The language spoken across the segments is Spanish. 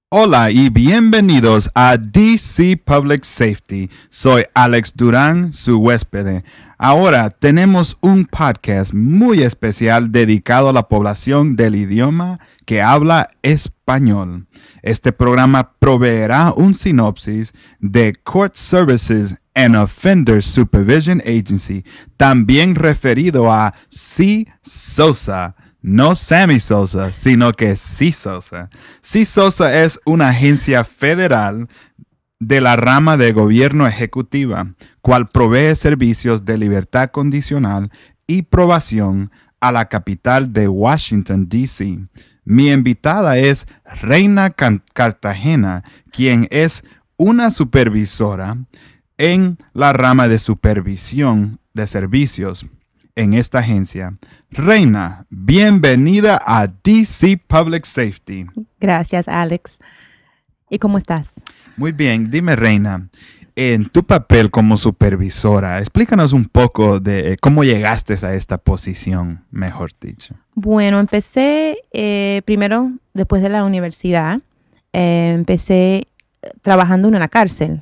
Hola y bienvenidos a DC Public Safety. Soy Alex Durán, su huésped. Ahora tenemos un podcast muy especial dedicado a la población del idioma que habla español. Este programa proveerá un sinopsis de Court Services and Offender Supervision Agency, también referido a CSOSA. No Sammy Sosa, sino que CSOSA. CSOSA es una agencia federal de la rama de gobierno ejecutiva, cual provee servicios de libertad condicional y probación a la capital de Washington, D.C. Mi invitada es Reina Cartagena, quien es una supervisora en la rama de supervisión de servicios en esta agencia. Reina, bienvenida a DC Public Safety. Gracias, Alex. ¿Y cómo estás? Muy bien. Dime, Reina, en tu papel como supervisora, explícanos un poco de cómo llegaste a esta posición, mejor dicho. Bueno, empecé primero, después de la universidad, empecé trabajando en una cárcel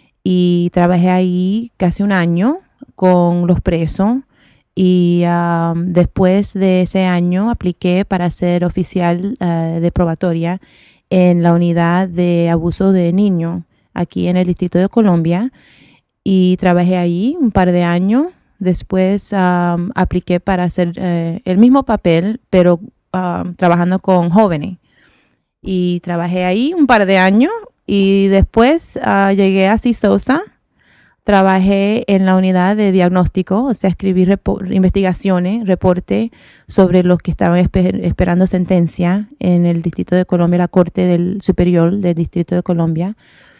y trabajé ahí casi un año con los presos. Y después de ese año apliqué para ser oficial de probatoria en la unidad de abuso de niños aquí en el Distrito de Columbia. Y trabajé ahí un par de años. Después apliqué para hacer el mismo papel, pero trabajando con jóvenes. Y trabajé ahí un par de años y después llegué a CSOSA. Trabajé en la unidad de diagnóstico, o sea, escribí investigaciones, reporte sobre los que estaban esperando sentencia en el Distrito de Columbia, la Corte Superior del Distrito de Columbia.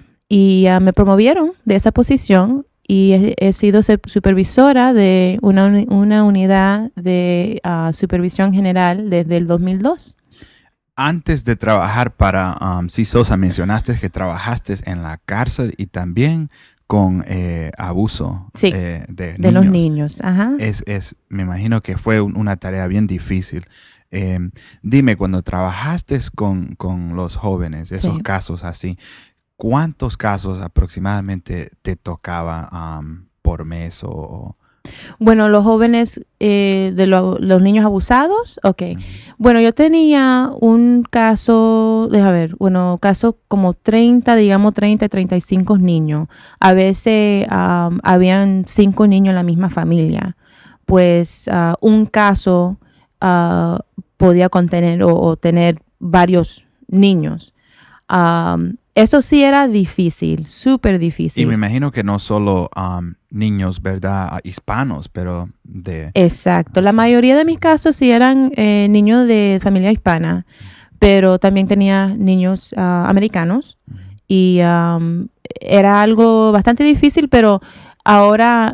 Y me promovieron de esa posición y he sido supervisora de una unidad de supervisión general desde el 2002. Antes de trabajar para CSOSA, mencionaste que trabajaste en la cárcel y también con abuso de los niños. Ajá. Me imagino que fue una tarea bien difícil. Dime, cuando trabajaste con los jóvenes, esos casos así, ¿cuántos casos aproximadamente te tocaba por mes o...? Bueno, los jóvenes los niños abusados, ok. Bueno, yo tenía un caso, caso como 30, 35 niños. A veces habían 5 niños en la misma familia. Pues un caso podía contener o tener varios niños. Eso sí era difícil, súper difícil. Y me imagino que no solo niños, ¿verdad? Hispanos, pero de... Exacto. La mayoría de mis casos sí eran niños de familia hispana, pero también tenía niños americanos. Y era algo bastante difícil, pero ahora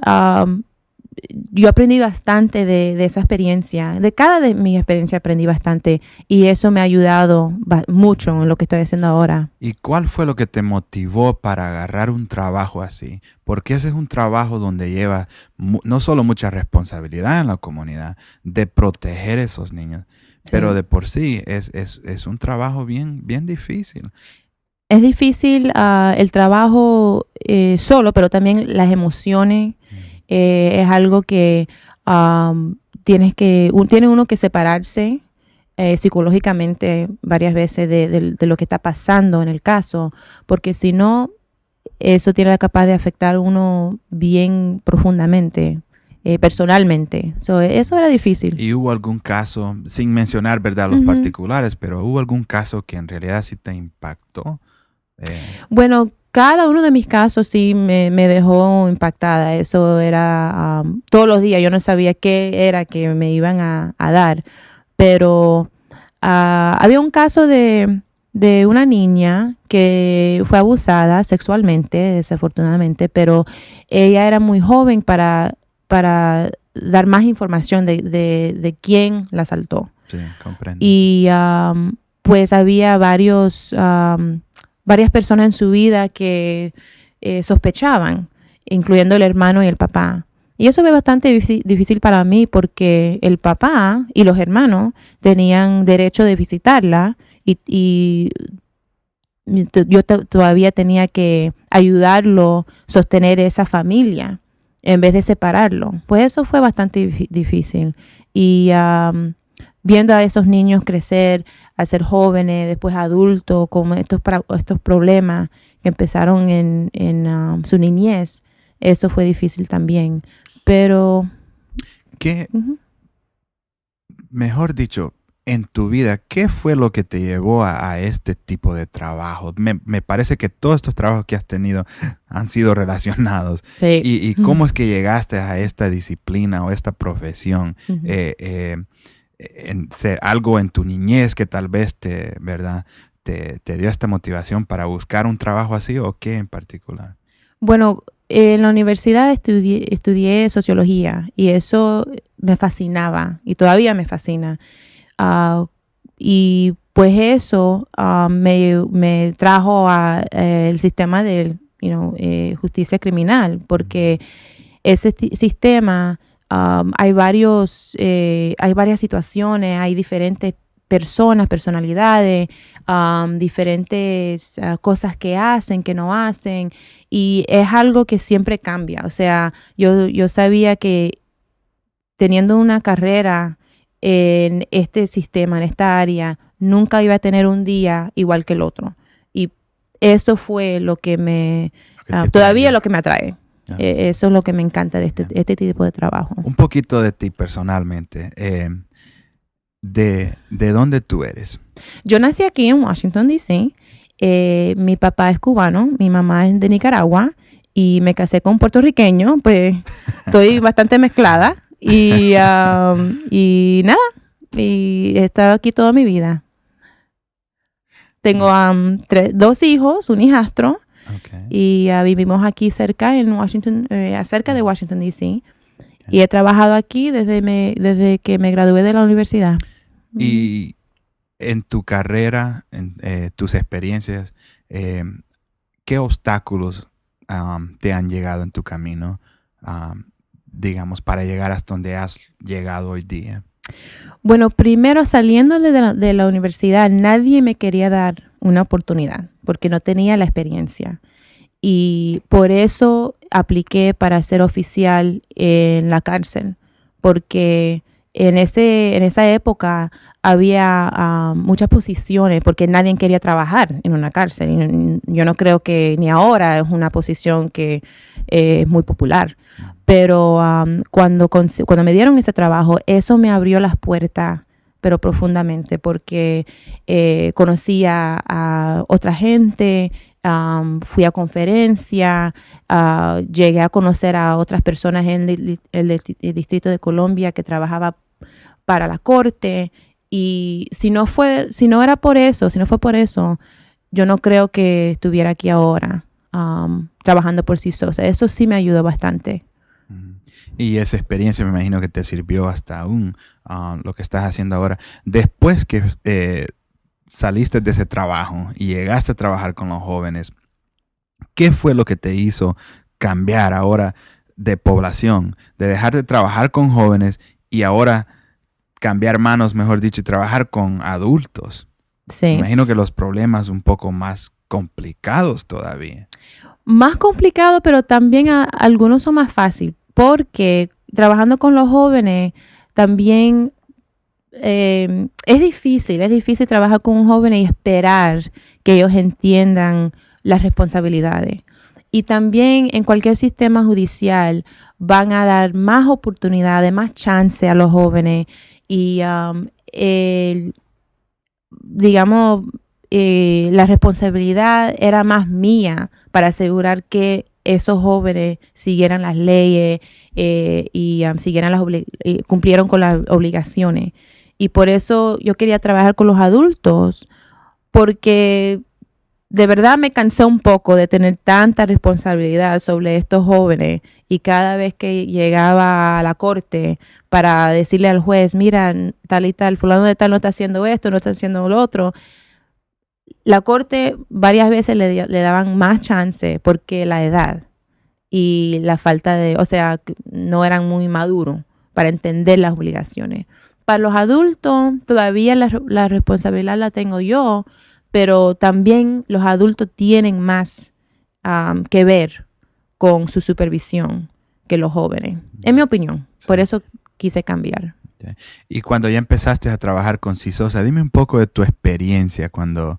yo aprendí bastante de esa experiencia. De cada de mis experiencias aprendí bastante y eso me ha ayudado mucho en lo que estoy haciendo ahora. ¿Y cuál fue lo que te motivó para agarrar un trabajo así? Porque ese es un trabajo donde lleva no solo mucha responsabilidad en la comunidad de proteger a esos niños, pero de por sí es un trabajo bien difícil. Es difícil el trabajo solo, pero también las emociones. Es algo que tiene uno que separarse psicológicamente varias veces de lo que está pasando en el caso, porque si no, eso tiene la capacidad de afectar a uno bien profundamente, personalmente. Eso era difícil. ¿Y hubo algún caso, sin mencionar, verdad, los particulares, pero hubo algún caso que en realidad sí te impactó? Bueno, cada uno de mis casos sí me dejó impactada. Eso era todos los días. Yo no sabía qué era que me iban a dar. Pero había un caso de una niña que fue abusada sexualmente, desafortunadamente, pero ella era muy joven para dar más información de quién la asaltó. Sí, comprendo. Y pues había varias personas en su vida que sospechaban, incluyendo el hermano y el papá. Y eso fue bastante difícil para mí porque el papá y los hermanos tenían derecho de visitarla y todavía tenía que ayudarlo, sostener esa familia, en vez de separarlo. Pues eso fue bastante difícil. Y viendo a esos niños crecer, a ser jóvenes, después adultos, con estos problemas que empezaron en su niñez, eso fue difícil también. Pero... Mejor dicho, en tu vida, ¿qué fue lo que te llevó a este tipo de trabajo? Me parece que todos estos trabajos que has tenido han sido relacionados. Sí. ¿Y cómo es que llegaste a esta disciplina o esta profesión? Algo en tu niñez que tal vez te dio esta motivación para buscar un trabajo así, ¿o qué en particular? Bueno, en la universidad estudié sociología y eso me fascinaba y todavía me fascina. Y pues eso me trajo al sistema de justicia criminal, porque ese sistema hay varias situaciones, hay diferentes personalidades, diferentes cosas que hacen, que no hacen, y es algo que siempre cambia. O sea, yo sabía que teniendo una carrera en este sistema, en esta área, nunca iba a tener un día igual que el otro. Y eso fue lo que todavía lo que me atrae. Eso es lo que me encanta de este tipo de trabajo. Un poquito de ti personalmente. ¿De dónde tú eres? Yo nací aquí en Washington, D.C. Mi papá es cubano, mi mamá es de Nicaragua y me casé con un puertorriqueño, pues estoy bastante mezclada y nada, y he estado aquí toda mi vida. Tengo 2 hijos, un hijastro, y vivimos aquí cerca en Washington, cerca de Washington, D.C. Y he trabajado aquí desde que me gradué de la universidad. Y en tu carrera, en tus experiencias, ¿qué obstáculos te han llegado en tu camino, digamos, para llegar hasta donde has llegado hoy día? Bueno, primero saliendo de la universidad, nadie me quería dar una oportunidad porque no tenía la experiencia. Y por eso apliqué para ser oficial en la cárcel, porque en esa época había muchas posiciones, porque nadie quería trabajar en una cárcel. Y yo no creo que ni ahora es una posición que es muy popular. Pero cuando me dieron ese trabajo, eso me abrió las puertas, pero profundamente, porque conocí a otra gente, fui a conferencias, llegué a conocer a otras personas en el Distrito de Columbia que trabajaba para la corte, y si no fue por eso, yo no creo que estuviera aquí ahora trabajando por CISOSA. Eso sí me ayudó bastante. Y esa experiencia me imagino que te sirvió hasta aún lo que estás haciendo ahora. Después que saliste de ese trabajo y llegaste a trabajar con los jóvenes, ¿qué fue lo que te hizo cambiar ahora de población, de dejar de trabajar con jóvenes y ahora cambiar manos, mejor dicho, y trabajar con adultos? Sí. Me imagino que los problemas un poco más complicados todavía. Más complicado, pero también algunos son más fáciles, porque trabajando con los jóvenes también es difícil trabajar con un joven y esperar que ellos entiendan las responsabilidades. Y también en cualquier sistema judicial van a dar más oportunidades, más chance a los jóvenes, y la responsabilidad era más mía para asegurar que esos jóvenes siguieran las leyes y cumplieron con las obligaciones. Y por eso yo quería trabajar con los adultos, porque de verdad me cansé un poco de tener tanta responsabilidad sobre estos jóvenes, y cada vez que llegaba a la corte para decirle al juez, mira, tal y tal, fulano de tal no está haciendo esto, no está haciendo lo otro, la corte varias veces le daban más chance porque la edad y la falta no eran muy maduros para entender las obligaciones. Para los adultos, todavía la responsabilidad la tengo yo, pero también los adultos tienen más que ver con su supervisión que los jóvenes, en mi opinión. Sí. Por eso quise cambiar. Y cuando ya empezaste a trabajar con CISOSA, dime un poco de tu experiencia cuando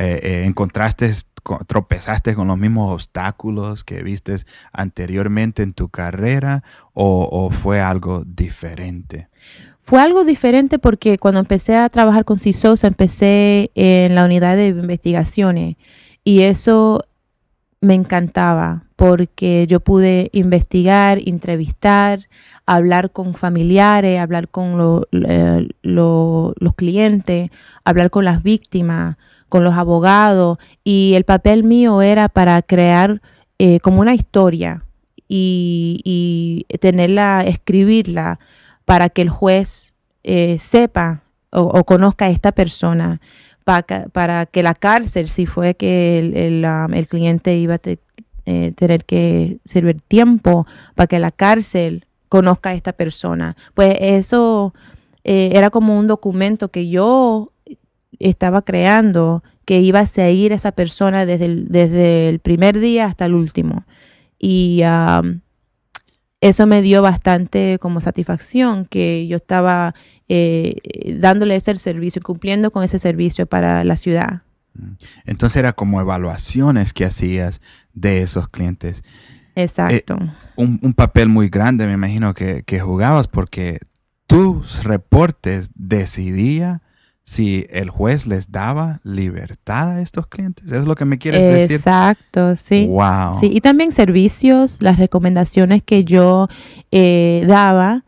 tropezaste con los mismos obstáculos que vistes anteriormente en tu carrera o fue algo diferente. Fue algo diferente porque cuando empecé a trabajar con CISOSA, empecé en la unidad de investigaciones y eso me encantaba porque yo pude investigar, entrevistar, hablar con familiares, hablar con los clientes, hablar con las víctimas, con los abogados, y el papel mío era para crear como una historia y tenerla, escribirla para que el juez sepa o conozca a esta persona, para que la cárcel, si fue que el cliente iba a tener que servir tiempo, para que la cárcel conozca a esta persona. Pues eso era como un documento que yo estaba creando, que iba a seguir a esa persona desde el primer día hasta el último. Y eso me dio bastante como satisfacción, que yo estaba dándole ese servicio, cumpliendo con ese servicio para la ciudad. Entonces era como evaluaciones que hacías de esos clientes. Exacto. Un papel muy grande, me imagino, que jugabas, porque tus reportes decidía si el juez les daba libertad a estos clientes. ¿Es lo que me quieres decir? Exacto, sí. Wow. Sí, y también servicios, las recomendaciones que yo daba,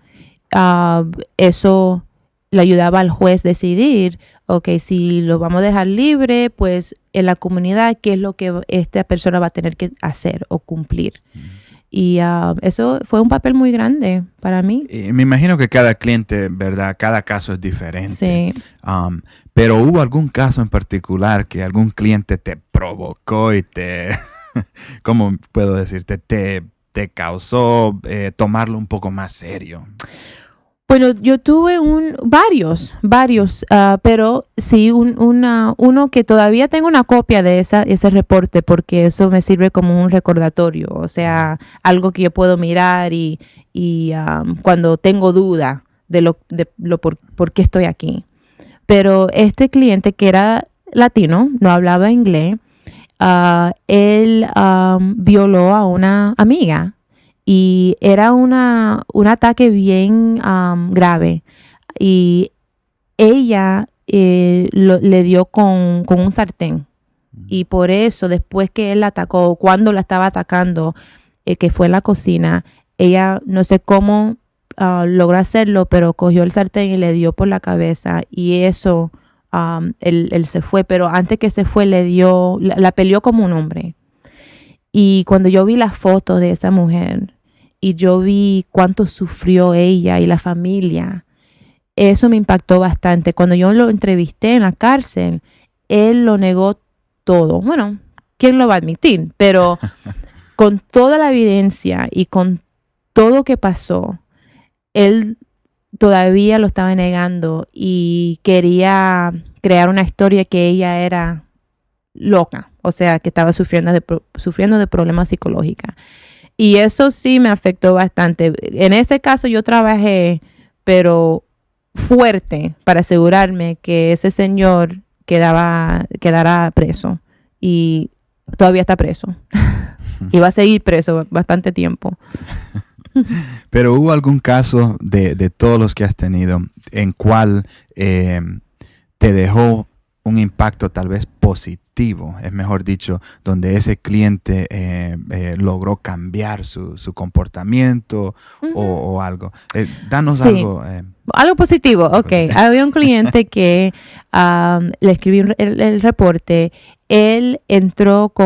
eso le ayudaba al juez decidir, ok, si lo vamos a dejar libre, pues en la comunidad, ¿qué es lo que esta persona va a tener que hacer o cumplir? Y eso fue un papel muy grande para mí. Y me imagino que cada cliente, ¿verdad? Cada caso es diferente. Sí. Pero ¿hubo algún caso en particular que algún cliente te provocó y ¿cómo puedo decirte? Te causó tomarlo un poco más serio? Bueno, yo tuve varios, pero sí uno que todavía tengo una copia de ese reporte, porque eso me sirve como un recordatorio, o sea, algo que yo puedo mirar y cuando tengo duda de por qué estoy aquí. Pero este cliente, que era latino, no hablaba inglés, él violó a una amiga. Y era un ataque bien grave. Y ella le dio con un sartén. Y por eso, después que él la atacó, cuando la estaba atacando, que fue en la cocina, ella, no sé cómo logró hacerlo, pero cogió el sartén y le dio por la cabeza. Y eso, él se fue. Pero antes que se fue, la peleó como un hombre. Y cuando yo vi las fotos de esa mujer y yo vi cuánto sufrió ella y la familia, eso me impactó bastante. Cuando yo lo entrevisté en la cárcel, él lo negó todo. Bueno, ¿quién lo va a admitir? Pero con toda la evidencia y con todo que pasó, él todavía lo estaba negando y quería crear una historia que ella era loca, o sea, que estaba sufriendo de problemas psicológicos. Y eso sí me afectó bastante. En ese caso yo trabajé, pero fuerte, para asegurarme que ese señor quedara preso. Y todavía está preso. Y va a seguir preso bastante tiempo. Pero ¿hubo algún caso de todos los que has tenido en cual te dejó un impacto tal vez positivo, es mejor dicho, donde ese cliente logró cambiar su comportamiento o algo? Danos sí. algo. Algo positivo, ok. Había un cliente que le escribí el reporte. Él entró con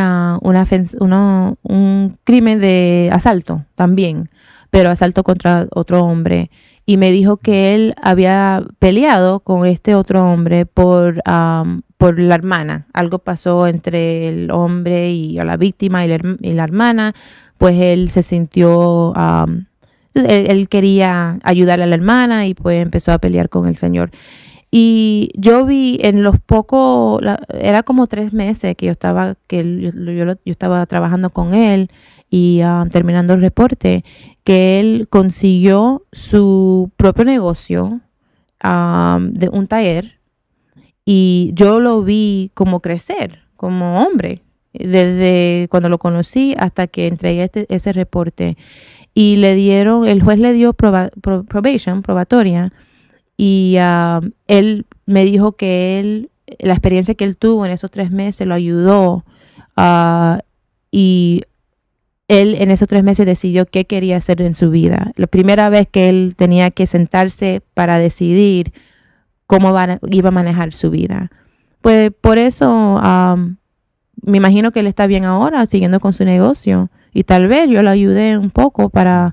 un crimen de asalto también, pero asalto contra otro hombre. Y me dijo que él había peleado con este otro hombre por la hermana. Algo pasó entre el hombre y la víctima y la hermana. Pues él se sintió, él quería ayudar a la hermana y pues empezó a pelear con el señor. Y yo vi en los pocos, era como 3 meses que yo estaba, yo estaba trabajando con él y terminando el reporte, que él consiguió su propio negocio de un taller, y yo lo vi como crecer como hombre desde cuando lo conocí hasta que entregué ese reporte. Y el juez le dio probatoria, y él me dijo que la experiencia que él tuvo en esos 3 meses lo ayudó, y él en esos 3 meses decidió qué quería hacer en su vida. La primera vez que él tenía que sentarse para decidir cómo iba a manejar su vida. Pues por eso me imagino que él está bien ahora, siguiendo con su negocio. Y tal vez yo lo ayudé un poco para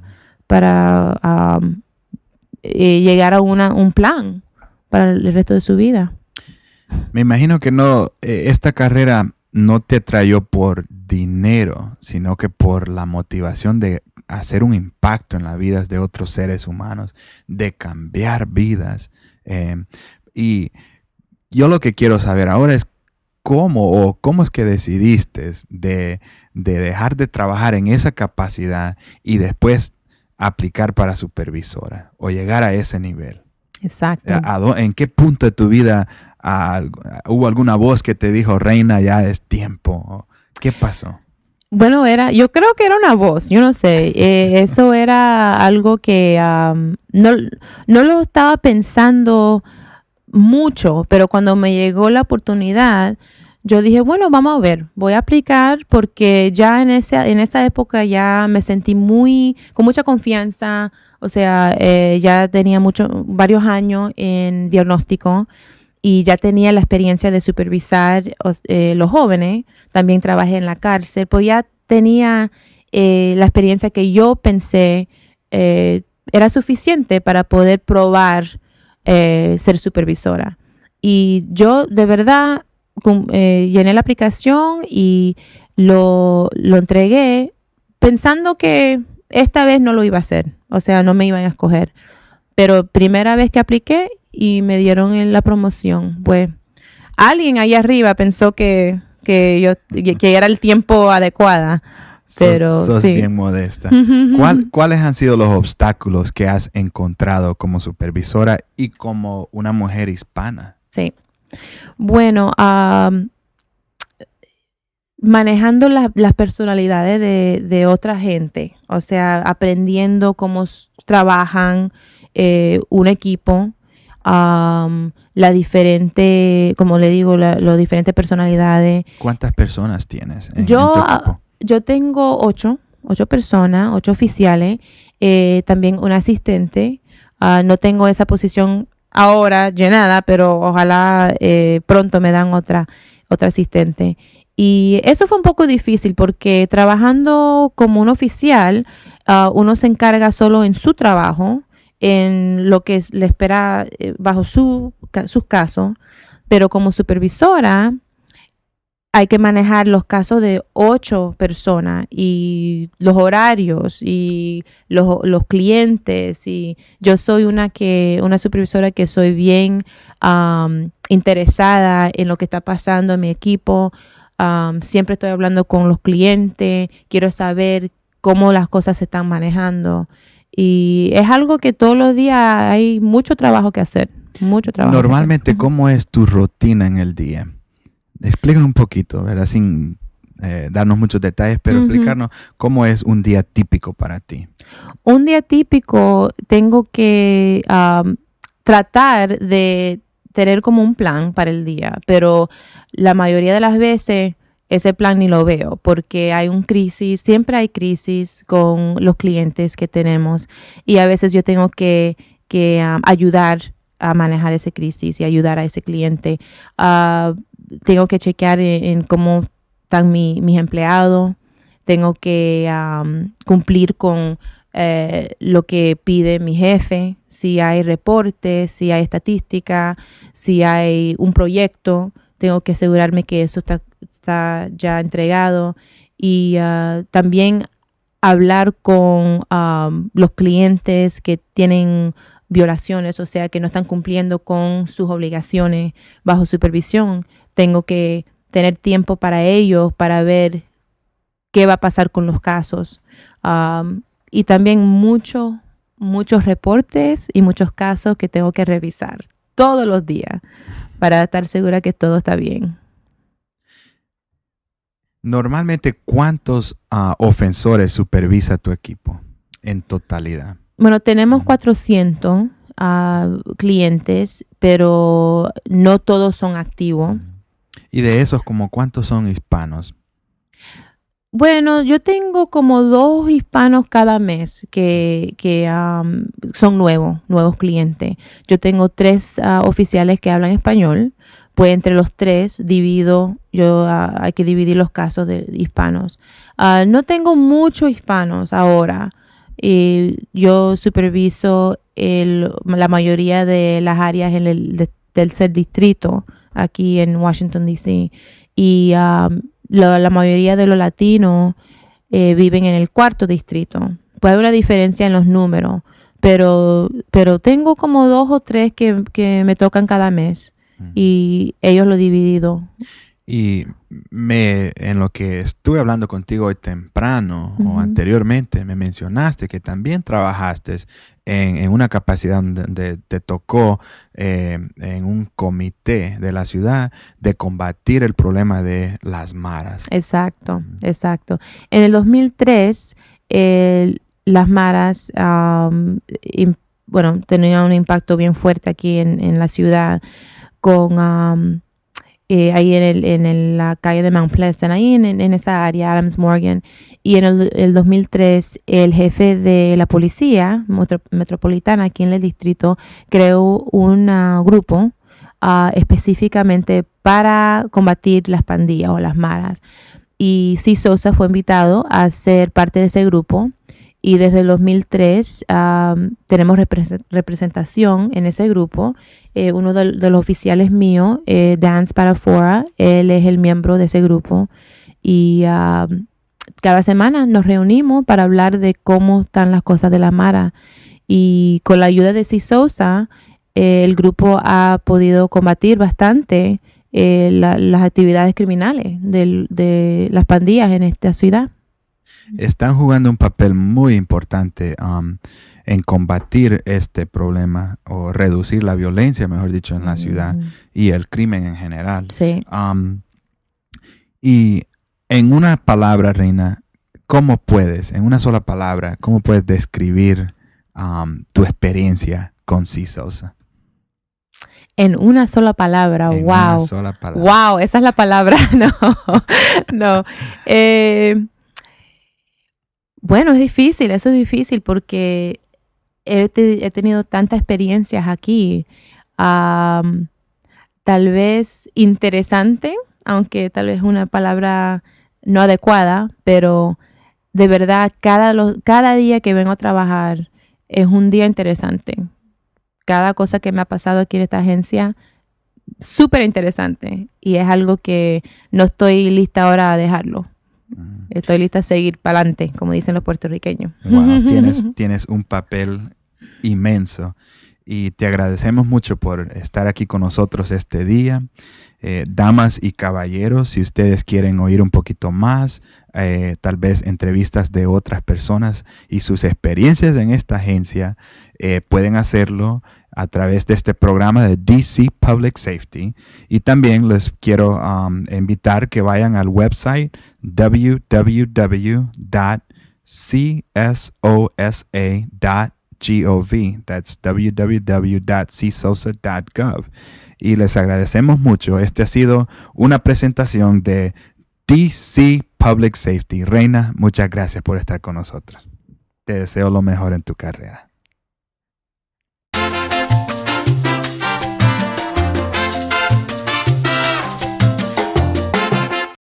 llegar a un plan para el resto de su vida. Me imagino que esta carrera no te atrayó por dinero, sino que por la motivación de hacer un impacto en las vidas de otros seres humanos, de cambiar vidas. Y yo lo que quiero saber ahora es cómo es que decidiste de dejar de trabajar en esa capacidad y después aplicar para supervisora o llegar a ese nivel. Exacto. ¿En qué punto de tu vida hubo alguna voz que te dijo, Reina, ya es tiempo? ¿Qué pasó? Bueno, yo creo que era una voz, yo no sé, eso era algo que no lo estaba pensando mucho, pero cuando me llegó la oportunidad, yo dije, bueno, vamos a ver, voy a aplicar, porque ya en esa época ya me sentí con mucha confianza, o sea, ya tenía varios años en diagnóstico y ya tenía la experiencia de supervisar los jóvenes. También trabajé en la cárcel, pues ya tenía la experiencia que yo pensé era suficiente para poder probar ser supervisora. Y yo de verdad llené la aplicación y lo entregué pensando que esta vez no lo iba a hacer, o sea, no me iban a escoger. Pero primera vez que apliqué y me dieron la promoción, pues alguien ahí arriba pensó que era el tiempo adecuada. Pero sos sí. bien modesta. ¿Cuáles han sido los obstáculos que has encontrado como supervisora y como una mujer hispana? Sí. Bueno, manejando las personalidades de otra gente, o sea, aprendiendo cómo trabajan un equipo, la diferente, como le digo, las diferentes personalidades. ¿Cuántas personas tienes en tu equipo? Yo tengo 8 personas, 8 oficiales, también un asistente. No tengo esa posición ahora llenada, pero ojalá pronto me dan otra asistente. Y eso fue un poco difícil porque trabajando como un oficial, uno se encarga solo en su trabajo, en lo que le espera bajo sus casos, pero como supervisora hay que manejar los casos de 8 personas y los horarios y los clientes. Y yo soy una supervisora que soy bien interesada en lo que está pasando en mi equipo. Siempre estoy hablando con los clientes. Quiero saber cómo las cosas se están manejando. Y es algo que todos los días hay mucho trabajo que hacer. Mucho trabajo. Normalmente, ¿cómo es tu rutina en el día? Explícanos un poquito, ¿verdad? Sin darnos muchos detalles, pero explicarnos cómo es un día típico para ti. Un día típico tengo que tratar de tener como un plan para el día, pero la mayoría de las veces ese plan ni lo veo porque siempre hay crisis con los clientes que tenemos y a veces yo tengo que ayudar a manejar esa crisis y ayudar a ese cliente. Tengo que chequear en cómo están mis empleados. Tengo que cumplir con lo que pide mi jefe. Si hay reportes, si hay estadística, si hay un proyecto, tengo que asegurarme que eso está ya entregado. Y también hablar con los clientes que tienen violaciones, o sea, que no están cumpliendo con sus obligaciones bajo supervisión, tengo que tener tiempo para ellos, para ver qué va a pasar con los casos. Y también muchos reportes y muchos casos que tengo que revisar todos los días para estar segura que todo está bien. Normalmente, ¿cuántos ofensores supervisa tu equipo en totalidad? Bueno, tenemos 400 clientes, pero no todos son activos. Y de esos, ¿como cuántos son hispanos? Bueno, yo tengo como 2 hispanos cada mes que son nuevos clientes. Yo tengo 3 oficiales que hablan español. Pues entre los 3 hay que dividir los casos de hispanos. No tengo muchos hispanos ahora. Yo superviso la mayoría de las áreas en el tercer distrito aquí en Washington, D.C. Y la mayoría de los latinos viven en el 4º distrito. Pues hay una diferencia en los números, pero tengo como 2 o 3 que me tocan cada mes y ellos lo he dividido. Y en lo que estuve hablando contigo hoy temprano o anteriormente, me mencionaste que también trabajaste en una capacidad donde te tocó en un comité de la ciudad de combatir el problema de las maras. Exacto. En el 2003, las maras tenían un impacto bien fuerte aquí en la ciudad con... ahí en la calle de Mount Pleasant, ahí en esa área, Adams Morgan. Y en el 2003, el jefe de la policía metropolitana aquí en el distrito creó un grupo específicamente para combatir las pandillas o las maras. Y C. Sosa fue invitado a ser parte de ese grupo. Y desde el 2003 tenemos representación en ese grupo. Uno de los oficiales míos, Dan Spadafora, él es el miembro de ese grupo. Y cada semana nos reunimos para hablar de cómo están las cosas de la Mara. Y con la ayuda de C. Sosa, el grupo ha podido combatir bastante las actividades criminales de las pandillas en esta ciudad. Están jugando un papel muy importante en combatir este problema o reducir la violencia, mejor dicho, en la ciudad y el crimen en general. Sí. Y en una palabra, Reina, en una sola palabra, cómo puedes describir tu experiencia con C. Sosa? En una sola palabra, En wow. una sola palabra. Wow, esa es la palabra. No. Bueno, eso es difícil porque he tenido tantas experiencias aquí. Tal vez interesante, aunque tal vez una palabra no adecuada, pero de verdad cada día que vengo a trabajar es un día interesante. Cada cosa que me ha pasado aquí en esta agencia, súper interesante. Y es algo que no estoy lista ahora a dejarlo. Estoy lista a seguir para adelante, como dicen los puertorriqueños. Wow, tienes un papel inmenso y te agradecemos mucho por estar aquí con nosotros este día. Damas y caballeros, si ustedes quieren oír un poquito más, tal vez entrevistas de otras personas y sus experiencias en esta agencia, pueden hacerlo a través de este programa de DC Public Safety. Y también les quiero invitar que vayan al website www.csosa.gov. That's www.csosa.gov. Y les agradecemos mucho. Este ha sido una presentación de DC Public Safety. Reina, muchas gracias por estar con nosotros. Te deseo lo mejor en tu carrera.